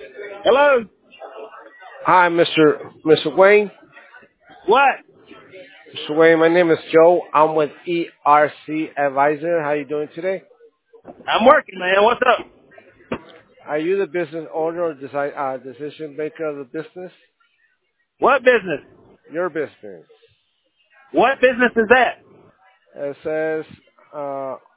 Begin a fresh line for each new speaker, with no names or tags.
Hello?
Hi, Mr. Wayne.
What?
Mr. Wayne, my name is Joe. I'm with ERC Advisor. How you doing today?
I'm working, man. What's up?
Are you the business owner or decision maker of the business?
What business?
Your business.
What business is that?
It says